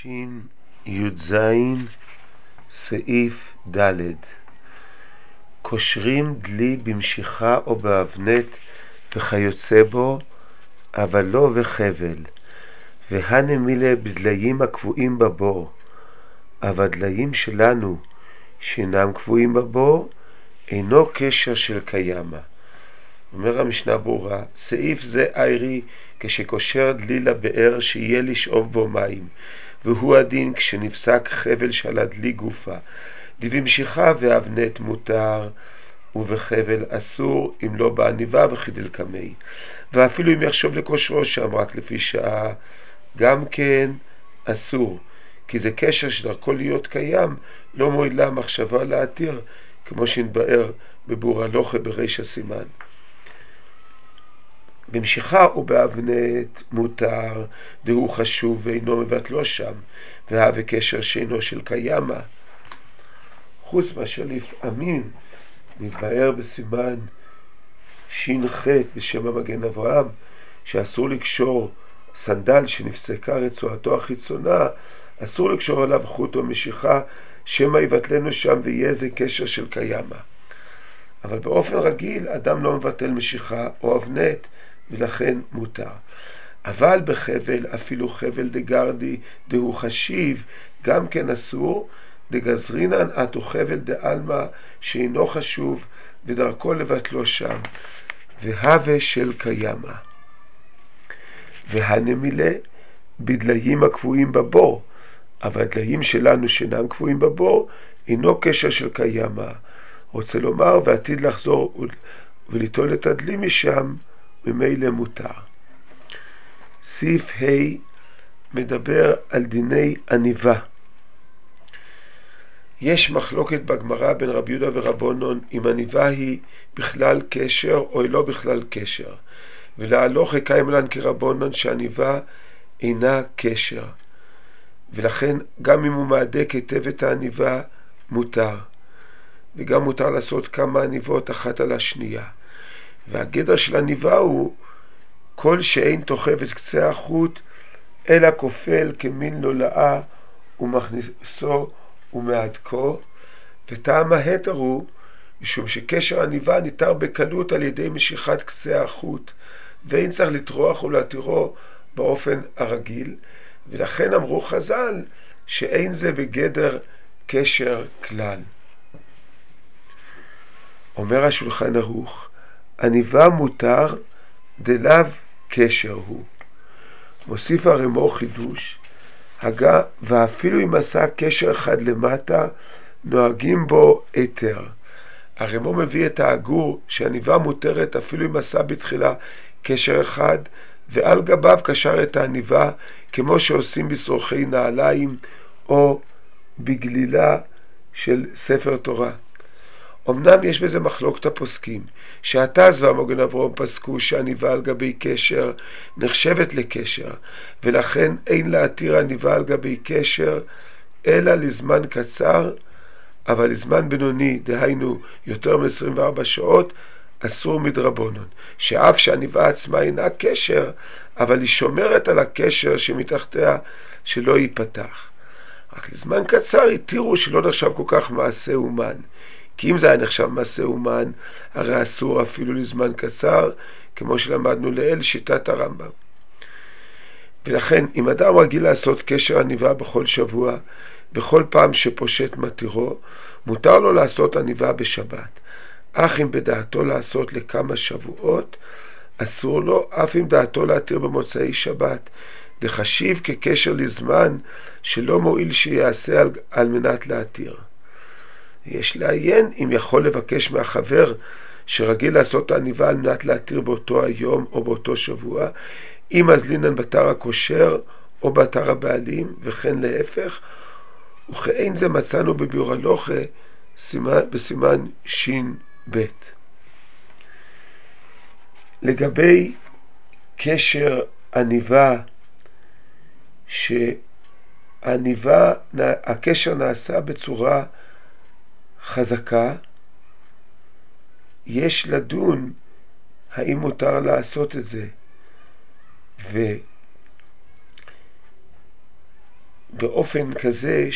שי"ז סעיף ד' קושרים דלי במשיכה או באבנת וכיוצא בו, אבל לא וחבל, והנמילה בדליים הקבועים בבור, אבל דליים שלנו שאינם קבועים בבור אינו קשר של קיימה. אומר המשנה ברורה, סעיף זה איירי כשקושר דלי לבאר שיהיה לשאוב בו מים, והוא הדין כשנפסק חבל של הדלי גופה. דבמשיכה ואבנת מותר ובחבל אסור, אם לא בעניבה וכדלקמי. ואפילו אם יחשוב לקושרו שם רק לפי שעה, גם כן אסור, כי זה קשר שדרכו להיות קיים, לא מועילה מחשבה להתיר, כמו שנתבאר בבור הלוכה בריש הסימן. במשיכה ובאבנת מותר, דהוא חשוב ואינו מבטלו שם, והווה קשר שאינו של קיימה. חוץ מאשר לפעמים נתבאר בסימן ש"ח בשם המגן אברהם, שאסור לקשור סנדל שנפסקה רצועתו החיצונה, אסור לקשור עליו חוט או משיכה, שמא יבטלנו שם ויהיה זה קשר של קיימה. אבל באופן רגיל אדם לא מבטל משיכה או אבנת, ולכן מותר. אבל בחבל, אפילו חבל דגרדי דהוא חשיב, גם כן אסור, דגזרינן עתו חבל דעלמא שאינו חשוב, ודרכו לבטלו שם, והווה של קיימה. והנמילה בדליים הקבועים בבור, אבל דליים שלנו שאינם קבועים בבור אינו קשר של קיימה. רוצה לומר, ועתיד לחזור וליטול את הדלי משם, ממילא מותר. סעיף ה' מדבר על דיני עניבה. יש מחלוקת בגמרא בין רבי יהודה ורבונון אם עניבה היא בכלל קשר או לא בכלל קשר, ולהלוך קיים לן כרבונון שעניבה אינה קשר, ולכן גם אם הוא מעדק היטב את העניבה מותר, וגם מותר לעשות כמה עניבות אחת על השנייה. והגדר של עניבה הוא כל שאין תוחב את קצה החוט אלא כופל כמין לולאה ומכניסו ומעדקו, וטעם ההתר הוא משום שקשר עניבה ניתר בקלות על ידי משיכת קצה החוט, ואין צריך לטרוח ולהתירו באופן הרגיל, ולכן אמרו חז"ל שאין זה בגדר קשר כלל. אומר השולחן ערוך, עניבה מותר דלאו קשר הוא. מוסיף הרמו חידוש, הגה ואפילו אם עשה קשר אחד למטה נוהגים בו היתר. הרמו מביא את העגור שעניבה מותרת אפילו אם עשה בתחילה קשר אחד, ועל גביו קשר את העניבה כמו שעושים בשרוכי נעליים או בגלילה של ספר תורה. אמנם יש בזה מחלוקת הפוסקים, שהתז והמגן אברהם פסקו שעניבה על גבי קשר נחשבת לקשר, ולכן אין להתיר עניבה על גבי קשר אלא לזמן קצר, אבל לזמן בינוני, דהיינו יותר מ-24 שעות, אסור מדרבנן, שאף שעניבה עצמה אינה קשר, אבל היא שומרת על הקשר שמתחתיה שלא ייפתח. רק לזמן קצר התירו שלא נחשב כל כך מעשה אומן, כי אם זה היה נחשב מעשה אומן, הרי אסור אפילו לזמן קצר, כמו שלמדנו לאל שיטת הרמב"ם. ולכן, אם אדם רגיל לעשות קשר עניבה בכל שבוע, בכל פעם שפושט מתירו, מותר לו לעשות עניבה בשבת. אך אם בדעתו לעשות לכמה שבועות, אסור לו, אף אם דעתו להתיר במוצאי שבת, לחשיב כקשר לזמן שלא מועיל שיעשה על מנת להתיר. יש לעיין אם יכול לבקש מהחבר שרגיל לעשות העניבה על מנת להתיר באותו היום או באותו שבוע, אם מזלינן בתר הכושר או בתר הבעלים, וכן להפך, וכאין זה מצאנו בביאור הלוכה בסימן ש"ב. לגבי קשר עניבה, שהעניבה, הקשר נעשה בצורה חזקה, יש לדון האם מותר לעשות את זה, באופן כזה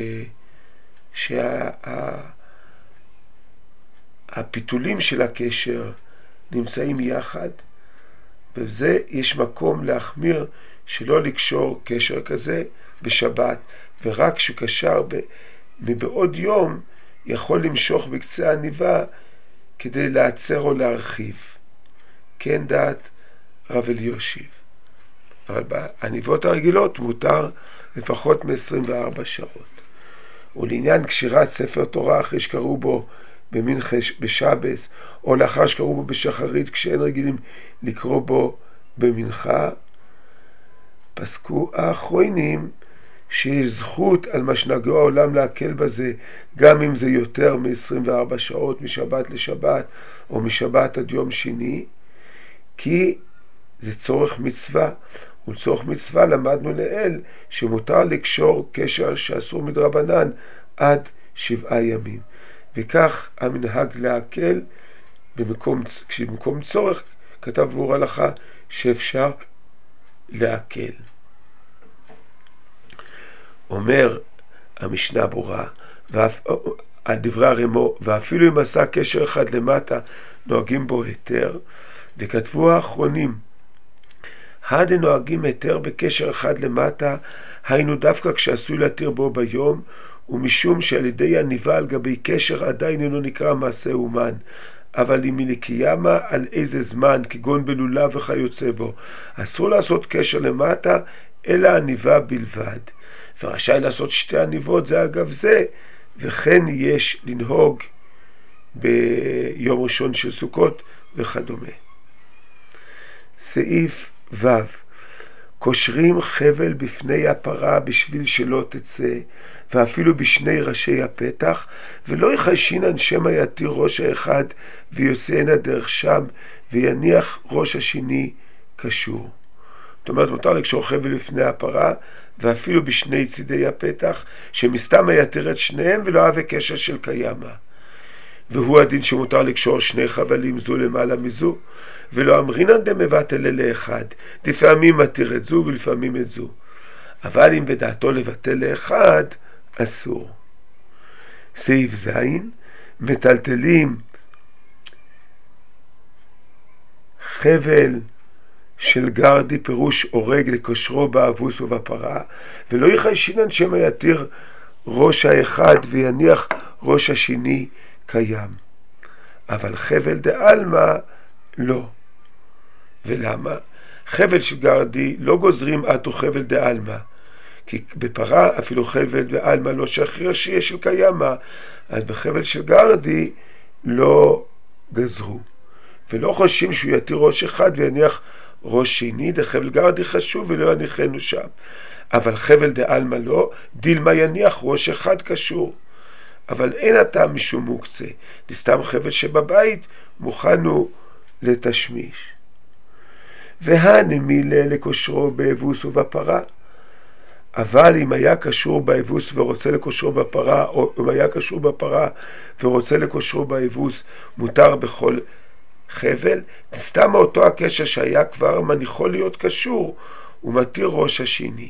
שהפיתולים של הקשר נמצאים יחד, ובזה יש מקום להחמיר שלא לקשור קשר כזה בשבת, ורק שקשר מבעוד יום יכול למשוך בקצה העניבה כדי לעצר או להרחיב. כן דעת רב אלישיב. אבל בעניבות הרגילות מותר לפחות מ-24 שעות. ולעניין קשירת ספר תורה אחרי שקראו בו במנחה בשבס, או לאחר שקראו בו בשחרית כשאין רגילים לקרוא בו במנחה, פסקו האחרונים שיש זכות על משנגו העולם להקל בזה, גם אם זה יותר מ-24 שעות משבת לשבת או משבת עד יום שני, כי זה צורך מצווה, ולצורך מצווה למדנו לאל שמותר לקשור קשר שאסור מדרבנן עד 7 ימים, וכך המנהג להקל כשבמקום צורך כתב ברור הלכה שאפשר להקל. אומר המשנה ברורה על דברי הרמו, ואפילו אם עשה קשר אחד למטה נוהגים בו היתר, וכתבו האחרונים נוהגים היתר בקשר אחד למטה, היינו דווקא כשעשוי להתיר בו ביום, ומשום שעל ידי עניבה על גבי קשר עדיין אינו נקרא מעשה אומן, אבל אם מלקיימה על איזה זמן כגון בלולה וכיוצא בו, אסור לעשות קשר למטה אלא עניבה בלבד, ורשאי לעשות 2 עניבות זה אגב זה, וכן יש לנהוג ביום ראשון של סוכות וכדומה. סעיף ו' קושרים חבל בפני הפרה בשביל שלא תצא, ואפילו בשני ראשי הפתח, ולא יחיישינן שמא יתיר ראש האחד ויוצאנה דרך שם, ויניח ראש השני קשור. זאת אומרת, מותר לקשור חבל לפני הפרה, ואפילו בשני צידי הפתח, שמסתם יתיר את שניהם ולא הווה קשר של קיימה. והוא הדין שמותר לקשור 2 חבלים זו למעלה מזו, ולא אמרינן דמבטל לאחד, לפעמים מתיר את זו ולפעמים את זו. אבל אם בדעתו לבטל לאחד, אסור. סעיף ז' מטלטלים חבל של גרדי פירוש אורג לקושרו באבוס ובפרה, ולא יחיישינן שמא יתיר ראש האחד ויניח ראש השני קיים. אבל חבל דעלמא לא. ולמה? חבל של גרדי לא גוזרים עטו חבל דעלמא, כי בפרה אפילו חבל דעלמא לא שחרר שיש של קיימה, אז בחבל של גרדי לא גזרו. ולא חושבים שהוא יתיר ראש אחד ויניח ראש שני, דחבל גרדי חשוב ולא יניחנו שם. אבל חבל דעלמא לא, דילמה יניח ראש אחד קשור. אבל אין הטעם משום מוקצה, לסתם חבל שבבית מוכנו לתשמיש. והנמילה לקושרו באבוס ובפרה. אבל אם היה קשור באבוס ורוצה לקושרו בפרה, או אם היה קשור בפרה ורוצה לקושרו באבוס, מותר בכל חבל, סתם אותו הקשר שהיה כבר מניחו להיות קשור, ומתיר ראש השני.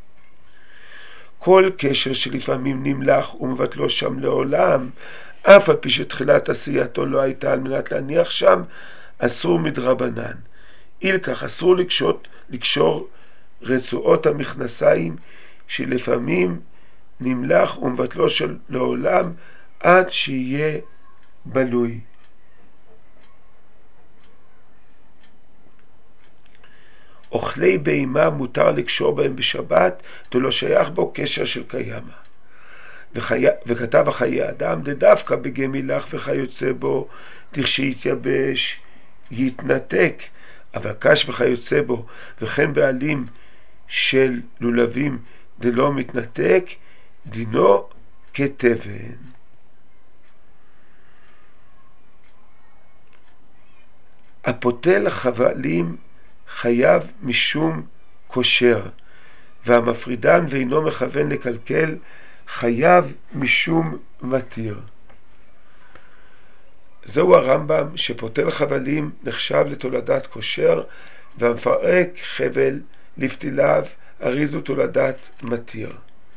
כל קשר שלפעמים נמלח ומבטלו שם לעולם, אף על פי שתחילת עשייתו לא הייתה על מנת להניח שם, אסור מדרבנן. אילכך אסור לקשור רצועות המכנסיים שלפעמים נמלח ומבטלו של לעולם עד שיהיה בלוי. אוכלי בהמה מותר לקשור בהם בשבת, ולא שייך בו קשר של קיימה. וכתב החיי אדם דווקא בגמילך וכיוצא בו, לכשיתייבש יתנתק, אבל קש וכיוצא בו, וכן בעלים של לולבים דלא מתנתק, דינו כתבן. הפותל חבלים חייב משום כושר, והמפרידן ואינו מכוון לקלקל חייב משום מתיר. זהו הרמב"ם שפותל חבלים נחשב לתולדת כושר, והמפרק חבל לפתיליו הרי זו תולדת מתיר.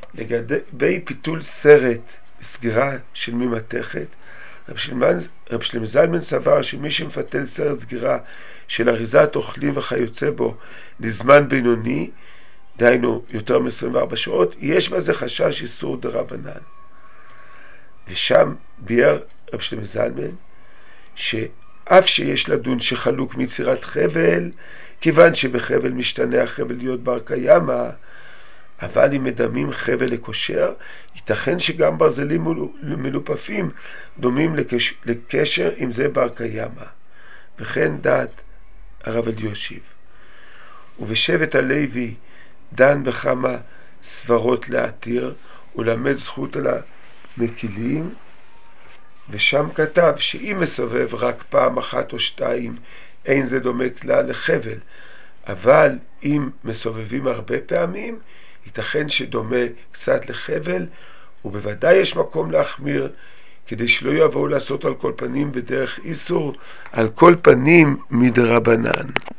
לגבי פיתול סרט סגירה של מי מתכת, רב שלמה זלמן סבר שמי שמפתל סרט סגירה של אריזת אוכלים וכיוצא בו לזמן בינוני, דהיינו יותר מ-24 שעות, יש בזה חשש איסור דרבנן. ושם ביאר רב שלמה זלמן שאף שיש לדון שחלוק מיצירת חבל, כיוון שבחבל משתנה החבל להיות בר קיימא, אבל אם מדמים חבל לקושר, ייתכן שגם ברזלים מלופפים דומים לקשר עם זה בר קיימא. וכן דעת הרב אלישיב. ובשבט הלוי דן בכמה סברות להתיר ולמד זכות על המקילים, ושם כתב שאם מסובב רק פעם אחת או שתיים אין זה דומה כלל לחבל, אבל אם מסובבים הרבה פעמים ייתכן שדומה קצת לחבל, ובוודאי יש מקום להחמיר כדי שלא יבואו לעשות על כל פנים בדרך איסור על כל פנים מדרבנן.